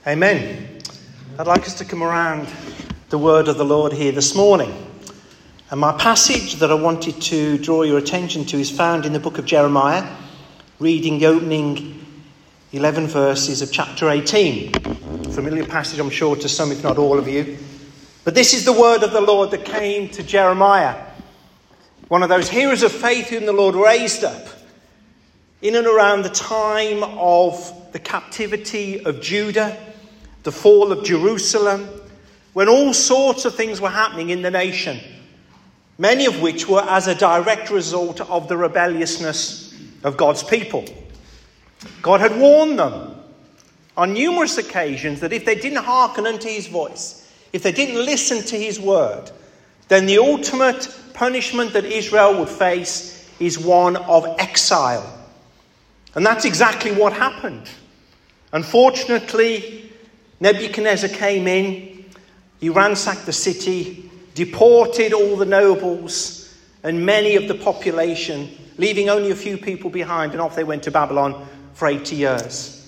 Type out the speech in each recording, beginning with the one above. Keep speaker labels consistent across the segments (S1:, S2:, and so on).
S1: Amen. I'd like us to come around the word of the Lord here this morning. And my passage that I wanted to draw your attention to is found in the book of Jeremiah, reading the opening 11 verses of chapter 18. Familiar passage, I'm sure, to some, if not all of you. But this is the word of the Lord that came to Jeremiah, one of those heroes of faith whom the Lord raised up in and around the time of the captivity of Judah, the fall of Jerusalem, when all sorts of things were happening in the nation, many of which were as a direct result of the rebelliousness of God's people. God had warned them on numerous occasions that if they didn't hearken unto his voice, if they didn't listen to his word, then the ultimate punishment that Israel would face is one of exile. And that's exactly what happened. Unfortunately, Nebuchadnezzar came in, he ransacked the city, deported all the nobles and many of the population, leaving only a few people behind, and off they went to Babylon for 80 years.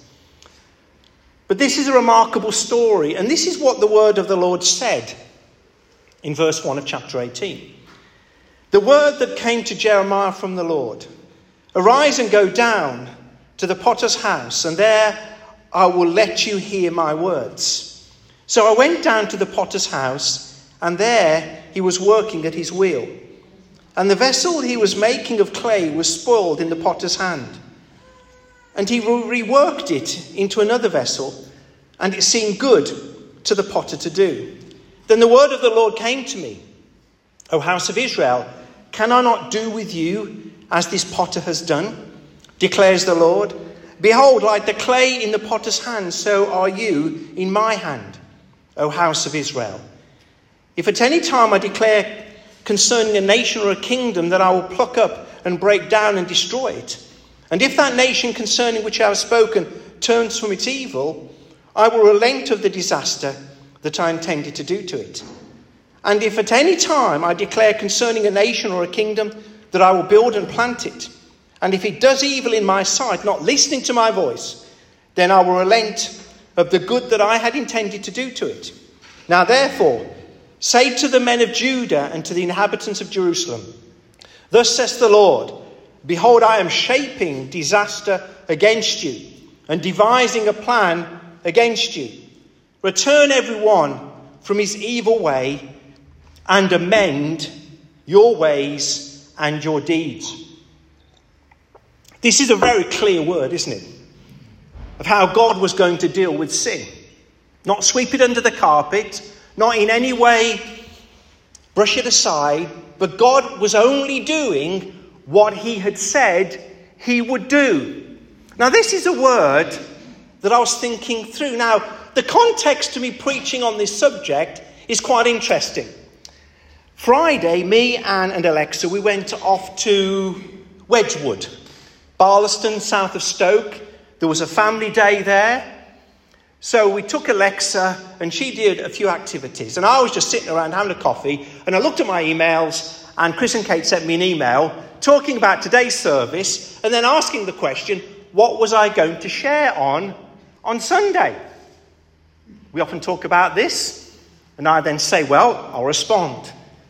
S1: But this is a remarkable story, and this is what the word of the Lord said in verse 1 of chapter 18. The word that came to Jeremiah from the Lord: arise and go down to the potter's house, and there I will let you hear my words. So I went down to the potter's house, and there he was working at his wheel. And the vessel he was making of clay was spoiled in the potter's hand. And he reworked it into another vessel, and it seemed good to the potter to do. Then the word of the Lord came to me: O house of Israel, can I not do with you as this potter has done? Declares the Lord. Behold, like the clay in the potter's hand, so are you in my hand, O house of Israel. If at any time I declare concerning a nation or a kingdom that I will pluck up and break down and destroy it, and if that nation concerning which I have spoken turns from its evil, I will relent of the disaster that I intended to do to it. And if at any time I declare concerning a nation or a kingdom that I will build and plant it, and if it does evil in my sight, not listening to my voice, then I will relent of the good that I had intended to do to it. Now therefore, say to the men of Judah and to the inhabitants of Jerusalem, thus says the Lord, behold, I am shaping disaster against you and devising a plan against you. Return everyone from his evil way and amend your ways and your deeds. This is a very clear word, isn't it? Of how God was going to deal with sin. Not sweep it under the carpet, not in any way brush it aside, but God was only doing what he had said he would do. Now, this is a word that I was thinking through. Now, the context to me preaching on this subject is quite interesting. Friday, me, Anne and Alexa, we went off to Wedgwood, Barlaston, south of Stoke. There was a family day there. So we took Alexa and she did a few activities. And I was just sitting around having a coffee, and I looked at my emails, and Chris and Kate sent me an email talking about today's service and then asking the question, what was I going to share on Sunday? We often talk about this, and I then say, well, I'll respond.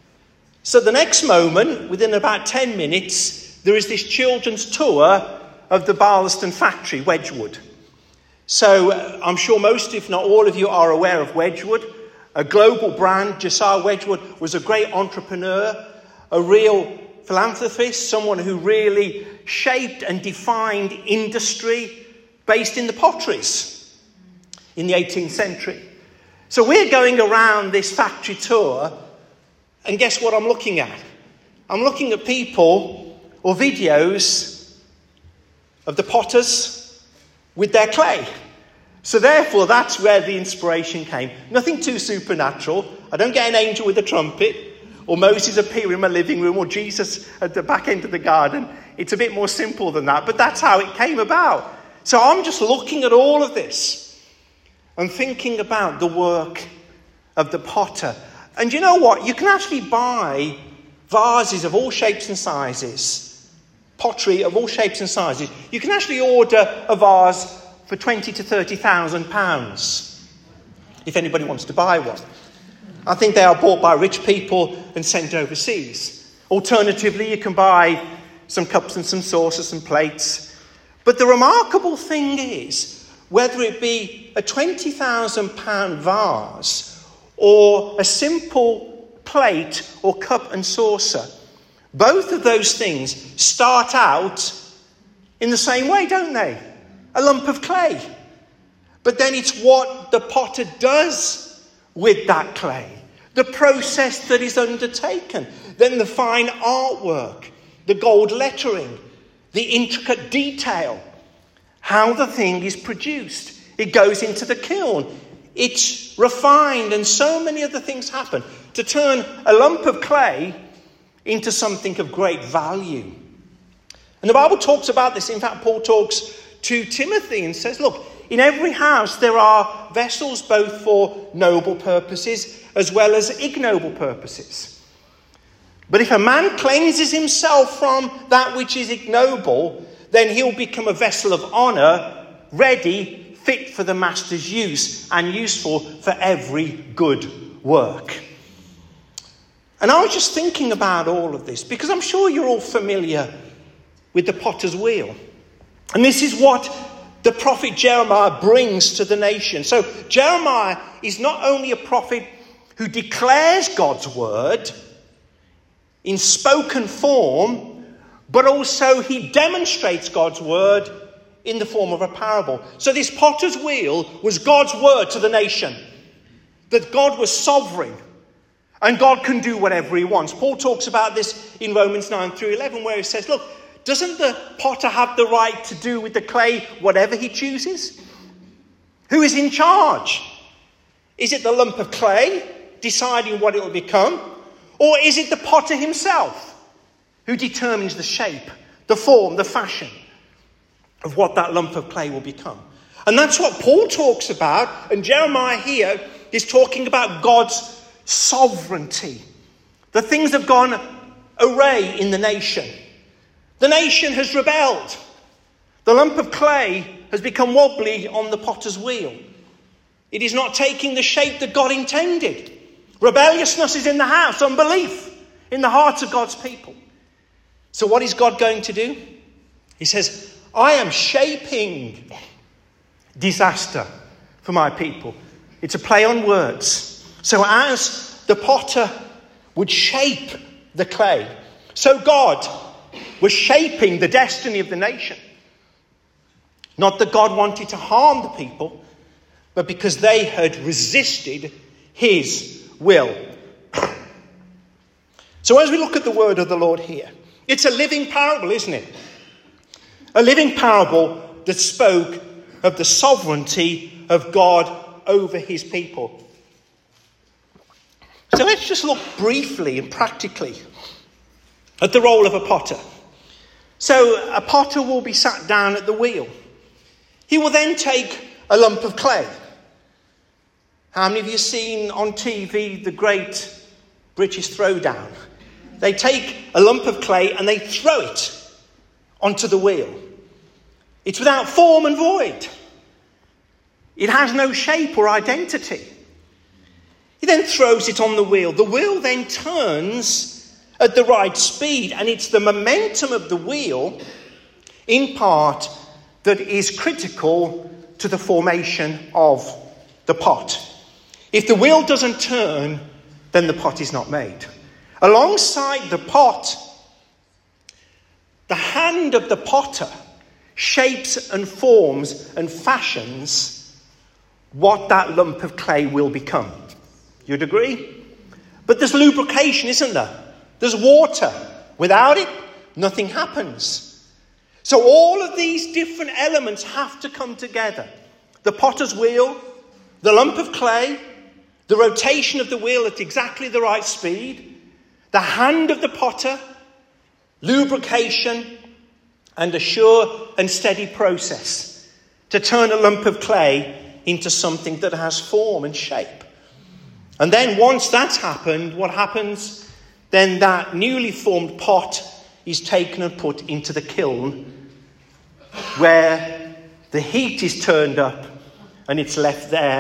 S1: So the next moment, within about 10 minutes, there is this children's tour of the Barlaston factory, Wedgwood. So I'm sure most, if not all of you, are aware of Wedgwood, a global brand. Josiah Wedgwood was a great entrepreneur, a real philanthropist, someone who really shaped and defined industry based in the potteries in the 18th century. So we're going around this factory tour, and guess what I'm looking at? I'm looking at people or videos of the potters with their clay. So therefore, that's where the inspiration came. Nothing too supernatural. I don't get an angel with a trumpet, or Moses appear in my living room, or Jesus at the back end of the garden. It's a bit more simple than that, but that's how it came about. So I'm just looking at all of this and thinking about the work of the potter. And you know what? You can actually buy vases of all shapes and sizes, pottery of all shapes and sizes. You can actually order a vase for £20,000 to £30,000. if anybody wants to buy one. I think they are bought by rich people and sent overseas. Alternatively, you can buy some cups and some saucers and plates. But the remarkable thing is, whether it be a £20,000 vase or a simple plate or cup and saucer, both of those things start out in the same way, don't they? A lump of clay. But then it's what the potter does with that clay, the process that is undertaken, then the fine artwork, the gold lettering, the intricate detail, how the thing is produced. It goes into the kiln. It's refined, and so many other things happen to turn a lump of clay into something of great value. And the Bible talks about this. In fact, Paul talks to Timothy and says, look, in every house there are vessels both for noble purposes as well as ignoble purposes. But if a man cleanses himself from that which is ignoble, then he'll become a vessel of honour, ready, fit for the master's use, and useful for every good work. And I was just thinking about all of this, because I'm sure you're all familiar with the potter's wheel. And this is what the prophet Jeremiah brings to the nation. So Jeremiah is not only a prophet who declares God's word in spoken form, but also he demonstrates God's word in the form of a parable. So this potter's wheel was God's word to the nation, that God was sovereign and God can do whatever he wants. Paul talks about this in Romans 9 through 11, where he says, look, doesn't the potter have the right to do with the clay whatever he chooses? Who is in charge? Is it the lump of clay deciding what it will become? Or is it the potter himself who determines the shape, the form, the fashion of what that lump of clay will become? And that's what Paul talks about. And Jeremiah here is talking about God's sovereignty. The things have gone awry in the nation. The nation has rebelled. The lump of clay has become wobbly on the potter's wheel. It is not taking the shape that God intended. Rebelliousness is in the house, unbelief in the hearts of God's people. So what is God going to do? He says, I am shaping disaster for my people. It's a play on words. So as the potter would shape the clay, so God was shaping the destiny of the nation. Not that God wanted to harm the people, but because they had resisted his will. So as we look at the word of the Lord here, it's a living parable, isn't it? A living parable that spoke of the sovereignty of God over his people. So let's just look briefly and practically at the role of a potter. So a potter will be sat down at the wheel. He will then take a lump of clay. How many of you have seen on TV the Great British Throwdown? They take a lump of clay and they throw it onto the wheel. It's without form and void. It has no shape or identity. He then throws it on the wheel. The wheel then turns at the right speed, and it's the momentum of the wheel, in part, that is critical to the formation of the pot. If the wheel doesn't turn, then the pot is not made. Alongside the pot, the hand of the potter shapes and forms and fashions what that lump of clay will become. You'd agree? But there's lubrication, isn't there? There's water. Without it, nothing happens. So all of these different elements have to come together. The potter's wheel, the lump of clay, the rotation of the wheel at exactly the right speed, the hand of the potter, lubrication, and a sure and steady process to turn a lump of clay into something that has form and shape. And then once that's happened, what happens? Then that newly formed pot is taken and put into the kiln, where the heat is turned up and it's left there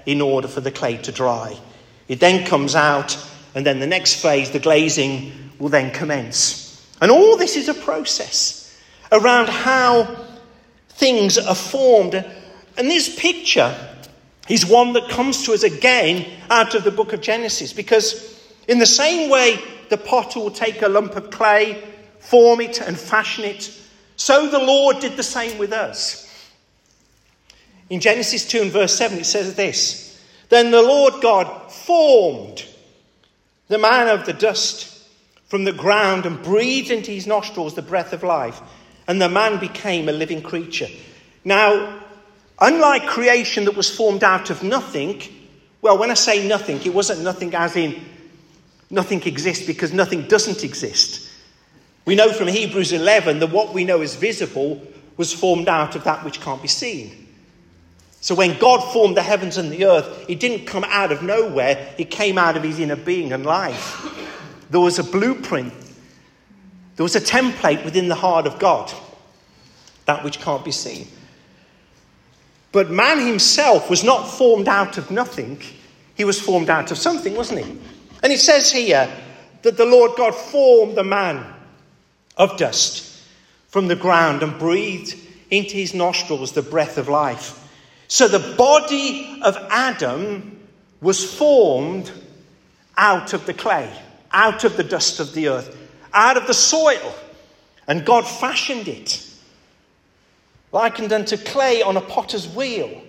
S1: in order for the clay to dry. It then comes out, and then the next phase, the glazing, will then commence. And all this is a process around how things are formed. And this picture is one that comes to us again out of the book of Genesis, because in the same way the potter will take a lump of clay, form it and fashion it, so the Lord did the same with us. In Genesis 2 and verse 7 it says this: "Then the Lord God formed the man of the dust from the ground and breathed into his nostrils the breath of life, and the man became a living creature." Now, unlike creation that was formed out of nothing, well, when I say nothing, it wasn't nothing as in nothing exists, because nothing doesn't exist. We know from Hebrews 11 that what we know is visible was formed out of that which can't be seen. So when God formed the heavens and the earth, it didn't come out of nowhere. It came out of his inner being and life. There was a blueprint. There was a template within the heart of God, that which can't be seen. But man himself was not formed out of nothing. He was formed out of something, wasn't he? And it says here that the Lord God formed the man of dust from the ground and breathed into his nostrils the breath of life. So the body of Adam was formed out of the clay, out of the dust of the earth, out of the soil. And God fashioned it, likened unto clay on a potter's wheel.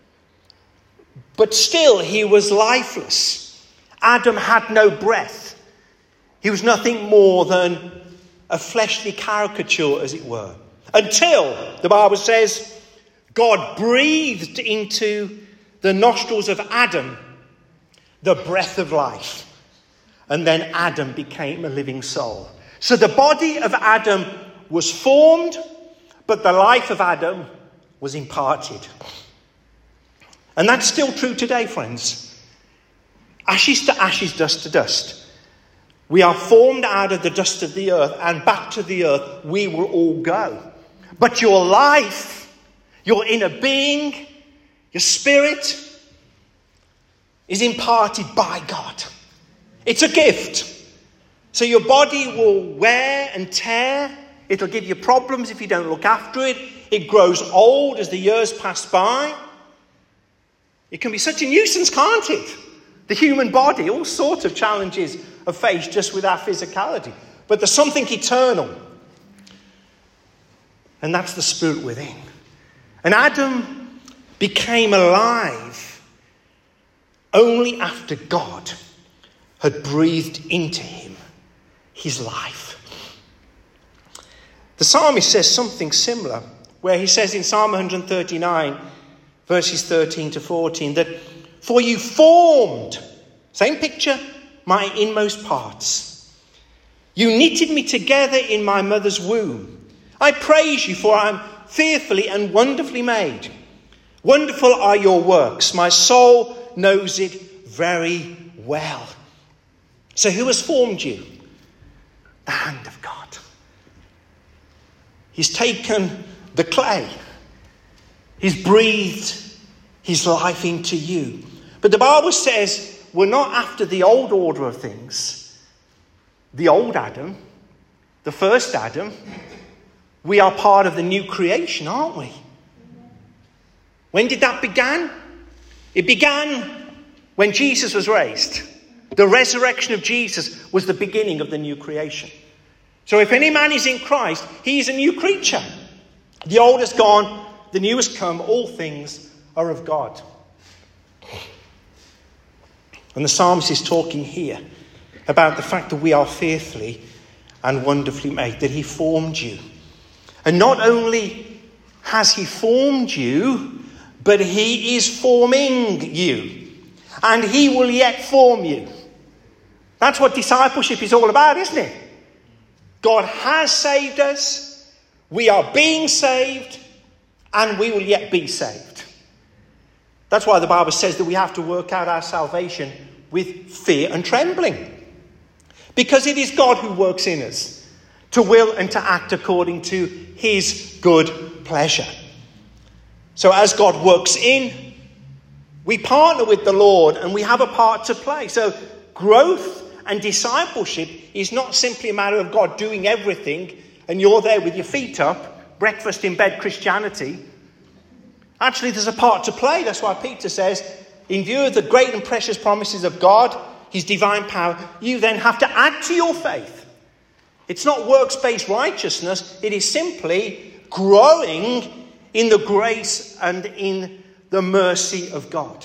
S1: But still he was lifeless. Adam had no breath. He was nothing more than a fleshly caricature, as it were. Until, the Bible says, God breathed into the nostrils of Adam the breath of life. And then Adam became a living soul. So the body of Adam was formed, but the life of Adam was imparted. And that's still true today, friends. Ashes to ashes, dust to dust. We are formed out of the dust of the earth, and back to the earth we will all go. But your life, your inner being, your spirit, is imparted by God. It's a gift. So your body will wear and tear. It'll give you problems if you don't look after it. It grows old as the years pass by. It can be such a nuisance, can't it? The human body, all sorts of challenges are faced just with our physicality. But there's something eternal. And that's the spirit within. And Adam became alive only after God had breathed into him his life. The psalmist says something similar, where he says in Psalm 139, verses 13 to 14, that for you formed, same picture, my inmost parts. You knitted me together in my mother's womb. I praise you, for I am fearfully and wonderfully made. Wonderful are your works. My soul knows it very well. So who has formed you? The hand of God. He's taken the clay. He's breathed his life into you. But the Bible says we're not after the old order of things. The old Adam, the first Adam. We are part of the new creation, aren't we? When did that begin? It began when Jesus was raised. The resurrection of Jesus was the beginning of the new creation. So if any man is in Christ, he is a new creature. The old is gone, the new has come, all things are of God. And the psalmist is talking here about the fact that we are fearfully and wonderfully made, that he formed you. And not only has he formed you, but he is forming you. And he will yet form you. That's what discipleship is all about, isn't it? God has saved us. We are being saved. And we will yet be saved. That's why the Bible says that we have to work out our salvation with fear and trembling. Because it is God who works in us to will and to act according to his good pleasure. So as God works in, We partner with the Lord and we have a part to play. So growth and discipleship is not simply a matter of God doing everything and you're there with your feet up, breakfast in bed Christianity. Actually, there's a part to play. That's why Peter says, in view of the great and precious promises of God, his divine power, you then have to add to your faith. It's not works-based righteousness. It is simply growing in the grace and in the mercy of God.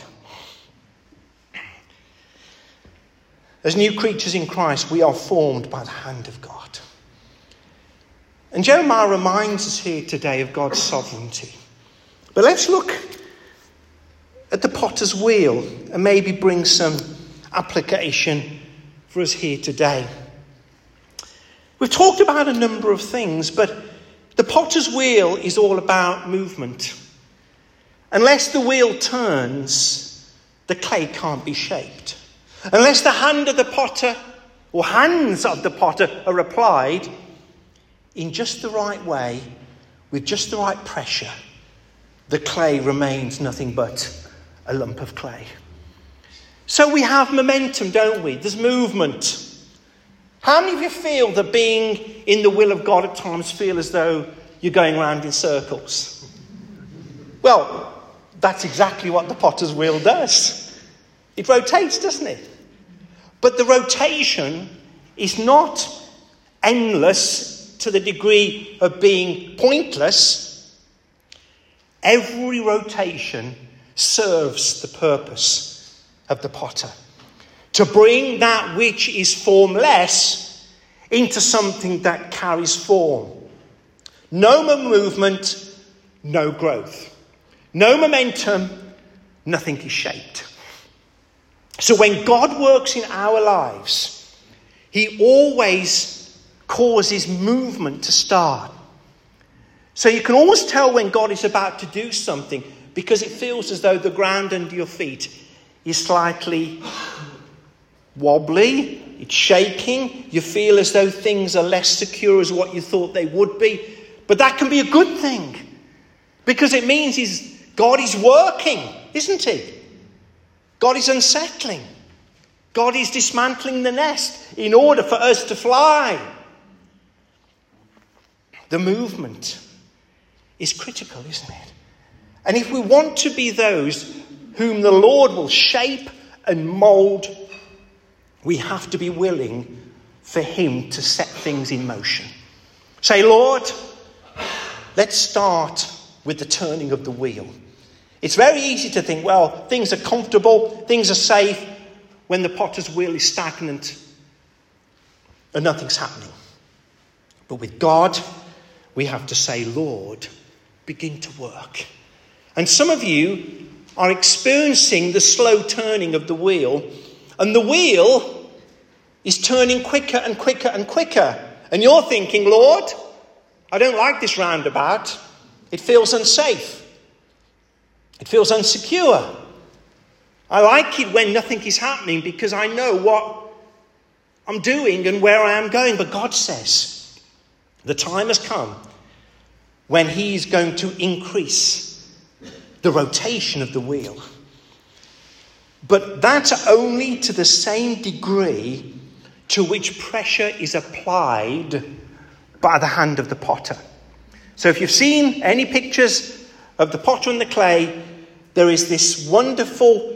S1: As new creatures in Christ, we are formed by the hand of God. And Jeremiah reminds us here today of God's sovereignty. But let's look at the potter's wheel and maybe bring some application for us here today. We've talked about a number of things, but the potter's wheel is all about movement. Unless the wheel turns, the clay can't be shaped. Unless the hand of the potter or hands of the potter are applied in just the right way, with just the right pressure, the clay remains nothing but a lump of clay. So we have momentum, don't we? There's movement. How many of you feel that being in the will of God at times feel as though you're going round in circles? Well, that's exactly what the potter's wheel does. It rotates, doesn't it? But the rotation is not endless to the degree of being pointless. Every rotation serves the purpose of the potter. To bring that which is formless into something that carries form. No more movement, no growth. No momentum, nothing is shaped. So when God works in our lives, he always causes movement to start. So you can always tell when God is about to do something because it feels as though the ground under your feet is slightly wobbly, it's shaking, you feel as though things are less secure as what you thought they would be. But that can be a good thing because it means God is working, isn't he? God is unsettling. God is dismantling the nest in order for us to fly. The movement is critical, isn't it? And if we want to be those whom the Lord will shape and mould, we have to be willing for him to set things in motion. Say, Lord, let's start with the turning of the wheel. It's very easy to think, well, things are comfortable, things are safe, when the potter's wheel is stagnant and nothing's happening. But with God, we have to say, Lord, begin to work. And some of you are experiencing the slow turning of the wheel, and the wheel is turning quicker and quicker and quicker. And you're thinking, Lord, I don't like this roundabout. It feels unsafe. It feels unsecure. I like it when nothing is happening because I know what I'm doing and where I am going. But God says the time has come when he's going to increase the rotation of the wheel. But that's only to the same degree to which pressure is applied by the hand of the potter. So if you've seen any pictures of the potter and the clay, there is this wonderful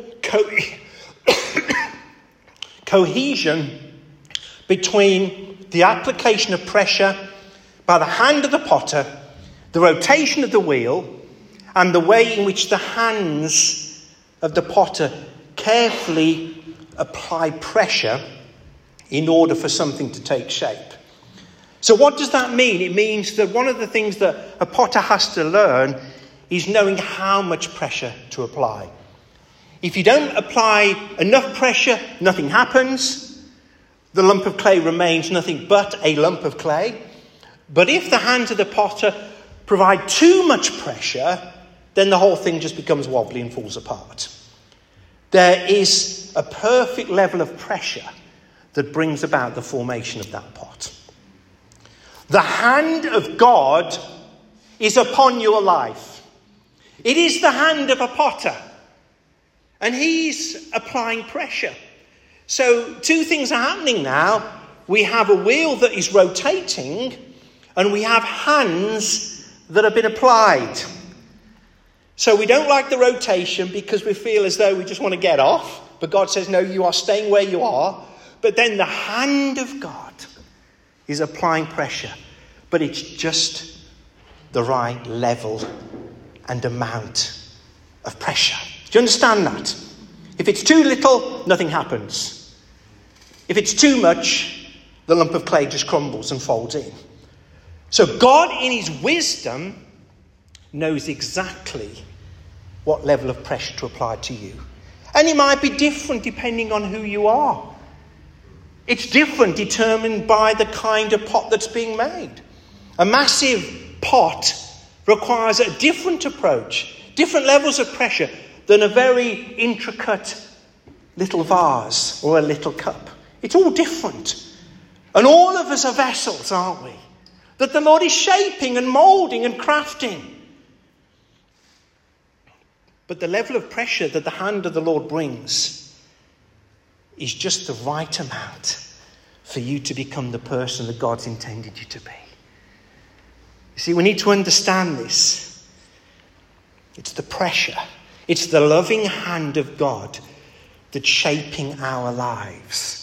S1: cohesion between the application of pressure by the hand of the potter, the rotation of the wheel, and the way in which the hands of the potter carefully apply pressure in order for something to take shape. So what does that mean? It means that one of the things that a potter has to learn is knowing how much pressure to apply. If you don't apply enough pressure, nothing happens. The lump of clay remains nothing but a lump of clay. But if the hands of the potter provide too much pressure, then the whole thing just becomes wobbly and falls apart. There is a perfect level of pressure that brings about the formation of that pot. The hand of God is upon your life. It is the hand of a potter. And he's applying pressure. So two things are happening now. We have a wheel that is rotating, and we have hands that have been applied. So we don't like the rotation because we feel as though we just want to get off. But God says, no, you are staying where you are. But then the hand of God is applying pressure. But it's just the right level and amount of pressure. Do you understand that? If it's too little, nothing happens. If it's too much, the lump of clay just crumbles and folds in. So God, in his wisdom, knows exactly what level of pressure to apply to you. And it might be different depending on who you are. It's different determined by the kind of pot that's being made. A massive pot requires a different approach, different levels of pressure than a very intricate little vase or a little cup. It's all different. And all of us are vessels, aren't we? That the Lord is shaping and moulding and crafting. But the level of pressure that the hand of the Lord brings is just the right amount for you to become the person that God's intended you to be. You see, we need to understand this. It's the pressure. It's the loving hand of God that's shaping our lives.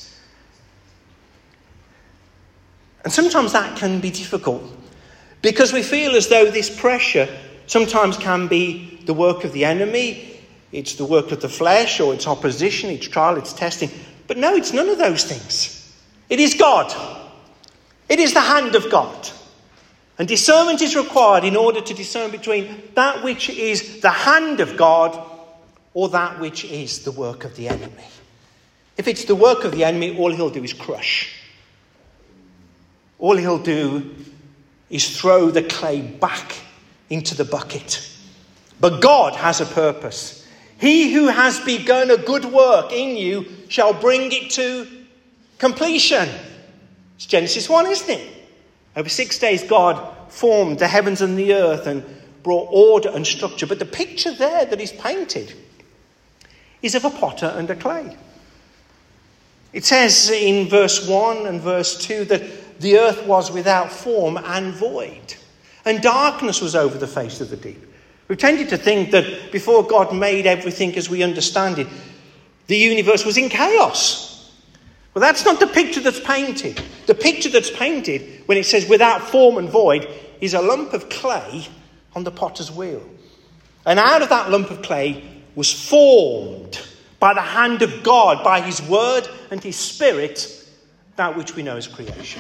S1: And sometimes that can be difficult because we feel as though this pressure sometimes can be the work of the enemy, it's the work of the flesh, or it's opposition, it's trial, it's testing. But no, it's none of those things. It is God. It is the hand of God. And discernment is required in order to discern between that which is the hand of God or that which is the work of the enemy. If it's the work of the enemy, all he'll do is crush. All he'll do is throw the clay back into the bucket. But God has a purpose. He who has begun a good work in you shall bring it to completion. It's Genesis 1, isn't it? Over 6 days, God formed the heavens and the earth and brought order and structure. But the picture there that is painted is of a potter and a clay. It says in verse 1 and verse 2 that the earth was without form and void, and darkness was over the face of the deep. We've tended to think that before God made everything as we understand it, the universe was in chaos. Well, that's not the picture that's painted. The picture that's painted, when it says without form and void, is a lump of clay on the potter's wheel. And out of that lump of clay was formed by the hand of God, by his word and his spirit, that which we know as creation.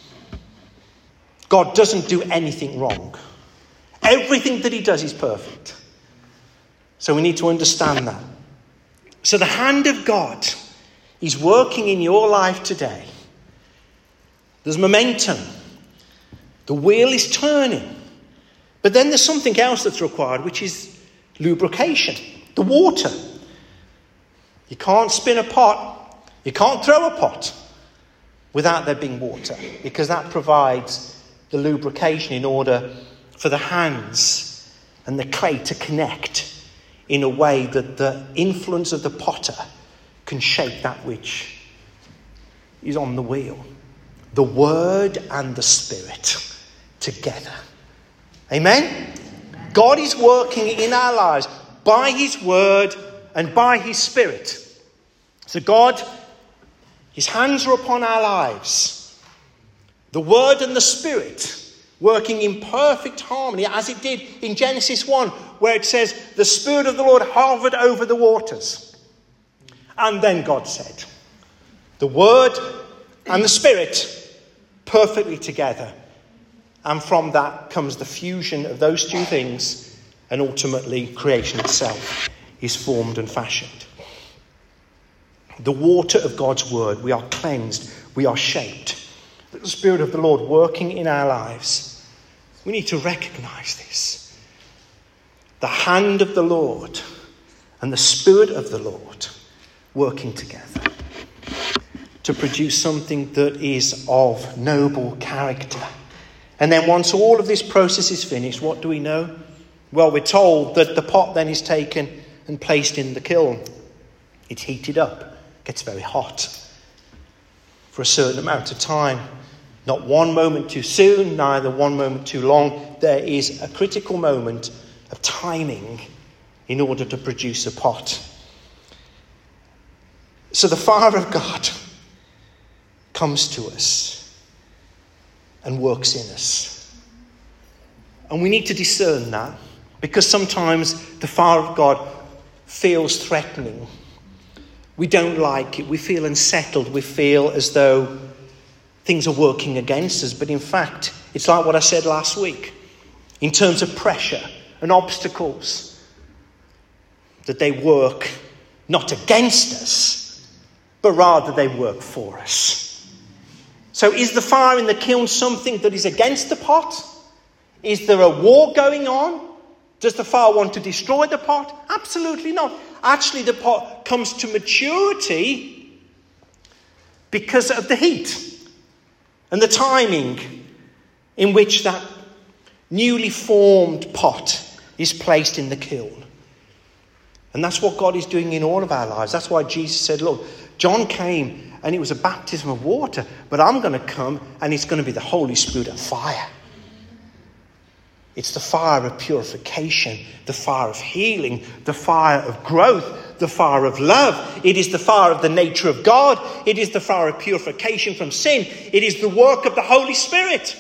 S1: God doesn't do anything wrong. Everything that he does is perfect. So we need to understand that. So the hand of God is working in your life today. There's momentum. The wheel is turning. But then there's something else that's required, which is lubrication. The water. You can't spin a pot. You can't throw a pot without there being water, because that provides the lubrication in order for the hands and the clay to connect in a way that the influence of the potter can shape that which is on the wheel. The word and the spirit together. Amen? God is working in our lives by his word and by his spirit. So God, his hands are upon our lives. The word and the spirit working in perfect harmony, as it did in Genesis 1, where it says, the Spirit of the Lord hovered over the waters. And then God said, the Word and the Spirit perfectly together. And from that comes the fusion of those two things, and ultimately creation itself is formed and fashioned. The water of God's Word, we are cleansed, we are shaped. The Spirit of the Lord working in our lives. We need to recognize this. The hand of the Lord and the Spirit of the Lord working together to produce something that is of noble character. And then once all of this process is finished, what do we know? Well, we're told that the pot then is taken and placed in the kiln. It's heated up, gets very hot for a certain amount of time. Not one moment too soon, neither one moment too long. There is a critical moment of timing in order to produce a pot. So the fire of God comes to us and works in us. And we need to discern that, because sometimes the fire of God feels threatening. We don't like it. We feel unsettled. We feel as though things are working against us. But in fact, it's like what I said last week. In terms of pressure and obstacles, that they work not against us, but rather they work for us. So is the fire in the kiln something that is against the pot? Is there a war going on? Does the fire want to destroy the pot? Absolutely not. Actually, the pot comes to maturity because of the heat and the timing in which that newly formed pot is placed in the kiln. And that's what God is doing in all of our lives. That's why Jesus said, look, John came and it was a baptism of water, but I'm going to come and it's going to be the Holy Spirit of fire. It's the fire of purification, the fire of healing, the fire of growth, the fire of love. It is the fire of the nature of God. It is the fire of purification from sin. It is the work of the Holy Spirit.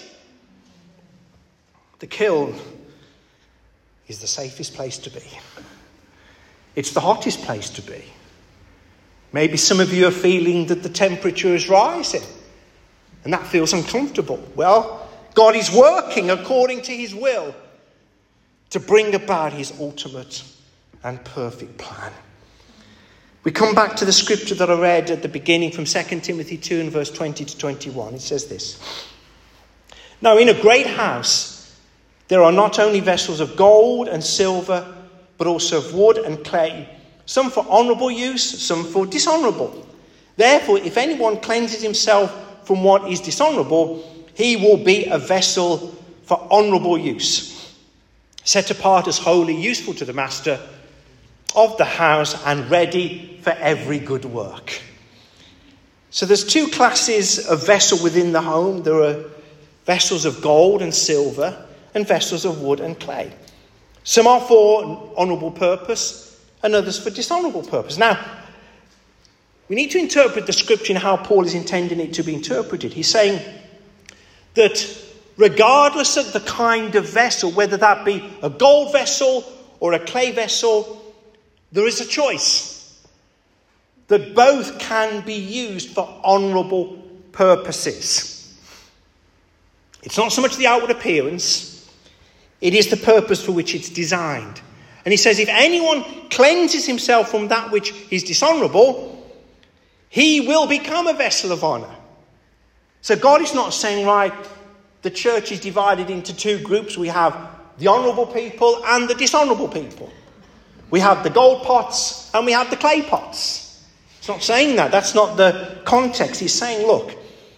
S1: The kiln is the safest place to be. It's the hottest place to be. Maybe some of you are feeling that the temperature is rising and that feels uncomfortable. Well, God is working according to his will to bring about his ultimate and perfect plan. We come back to the scripture that I read at the beginning from 2 Timothy 2 and verse 20 to 21. It says this. Now, in a great house, there are not only vessels of gold and silver, but also of wood and clay, some for honourable use, some for dishonourable. Therefore, if anyone cleanses himself from what is dishonourable, he will be a vessel for honourable use, set apart as holy, useful to the master of the house, and ready for every good work. So there's two classes of vessel within the home. There are vessels of gold and silver and vessels of wood and clay. Some are for honourable purpose and others for dishonourable purpose. Now, we need to interpret the scripture in how Paul is intending it to be interpreted. He's saying that regardless of the kind of vessel, whether that be a gold vessel or a clay vessel, there is a choice. That both can be used for honourable purposes. It's not so much the outward appearance, it is the purpose for which it's designed. And he says, if anyone cleanses himself from that which is dishonourable, he will become a vessel of honour. So God is not saying, right, the church is divided into two groups. We have the honourable people and the dishonourable people. We have the gold pots and we have the clay pots. It's not saying that. That's not the context. He's saying, look,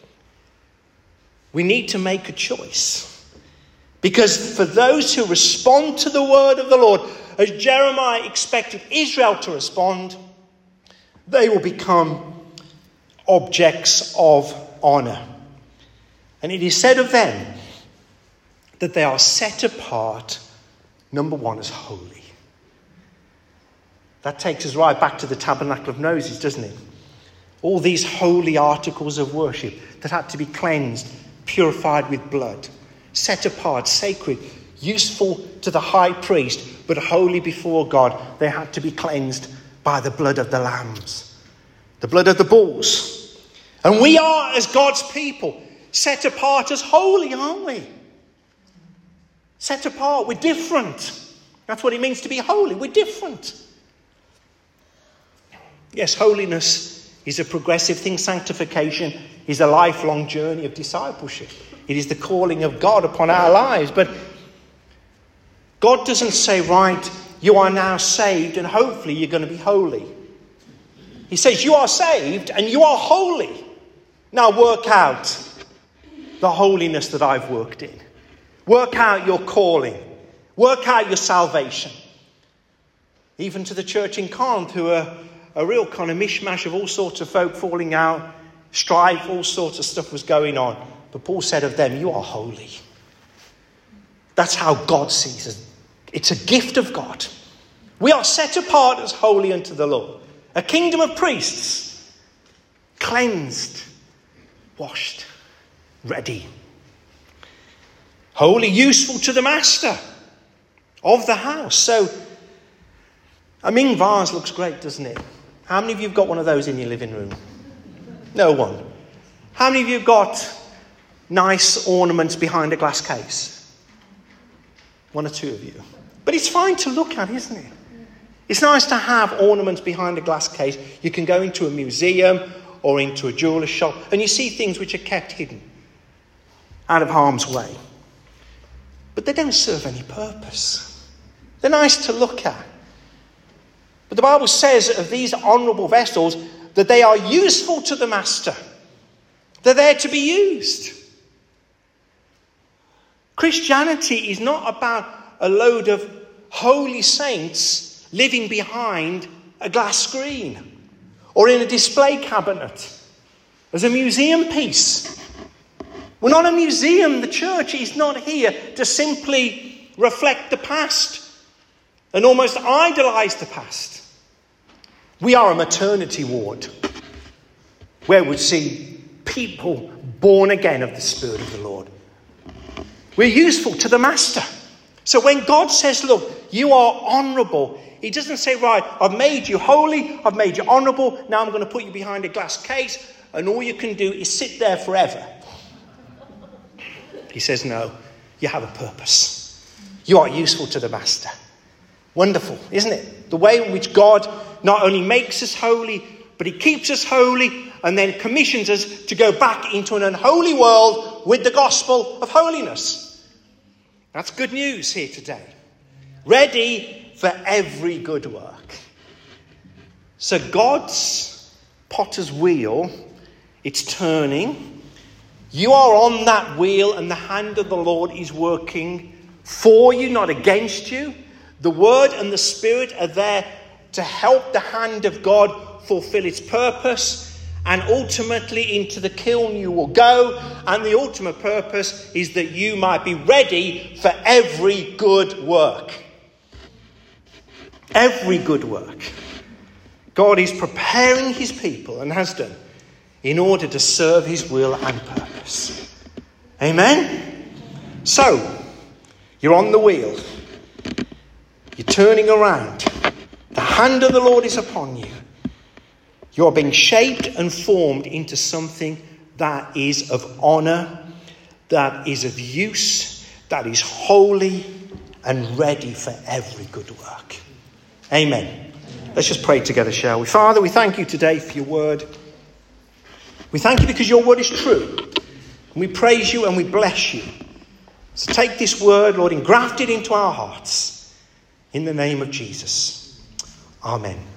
S1: we need to make a choice. Because for those who respond to the word of the Lord, as Jeremiah expected Israel to respond, they will become objects of honour. And it is said of them that they are set apart, number one, as holy. That takes us right back to the tabernacle of Moses, doesn't it? All these holy articles of worship that had to be cleansed, purified with blood, set apart, sacred, useful to the high priest, but holy before God. They had to be cleansed by the blood of the lambs, the blood of the bulls. And we are, as God's people, set apart as holy, aren't we? Set apart, we're different. That's what it means to be holy. We're different. Yes, holiness is a progressive thing. Sanctification is a lifelong journey of discipleship. It is the calling of God upon our lives. But God doesn't say, right, you are now saved and hopefully you're going to be holy. He says, you are saved and you are holy. Now work out the holiness that I've worked in. Work out your calling. Work out your salvation. Even to the church in Corinth, who are a real kind of mishmash of all sorts of folk falling out, strife, all sorts of stuff was going on. But Paul said of them, you are holy. That's how God sees us. It's a gift of God. We are set apart as holy unto the Lord. A kingdom of priests, cleansed, washed, ready. Holy, useful to the master of the house. So, a Ming vase looks great, doesn't it? How many of you have got one of those in your living room? No one. How many of you have got nice ornaments behind a glass case? One or two of you. But it's fine to look at, isn't it? It's nice to have ornaments behind a glass case. You can go into a museum or into a jeweller's shop and you see things which are kept hidden, out of harm's way. But they don't serve any purpose. They're nice to look at. But the Bible says of these honourable vessels that they are useful to the master. They're there to be used. Christianity is not about a load of holy saints living behind a glass screen or in a display cabinet as a museum piece. We're not a museum. The church is not here to simply reflect the past and almost idolise the past. We are a maternity ward where we see people born again of the Spirit of the Lord. We're useful to the master. So when God says, look, you are honourable, he doesn't say, right, I've made you holy, I've made you honourable, now I'm going to put you behind a glass case and all you can do is sit there forever. He says, no, you have a purpose. You are useful to the master. Wonderful, isn't it? The way in which God not only makes us holy, but he keeps us holy and then commissions us to go back into an unholy world with the gospel of holiness. That's good news here today. Ready for every good work. So God's potter's wheel, it's turning. You are on that wheel and the hand of the Lord is working for you, not against you. The word and the Spirit are there to help the hand of God fulfill its purpose. And ultimately into the kiln you will go. And the ultimate purpose is that you might be ready for every good work. Every good work. God is preparing his people and has done in order to serve his will and purpose. Amen? So, you're on the wheel. You're turning around. The hand of the Lord is upon you. You're being shaped and formed into something that is of honour, that is of use, that is holy and ready for every good work. Amen. Let's just pray together, shall we? Father, we thank you today for your word. We thank you because your word is true. And we praise you and we bless you. So take this word, Lord, and graft it into our hearts. In the name of Jesus. Amen.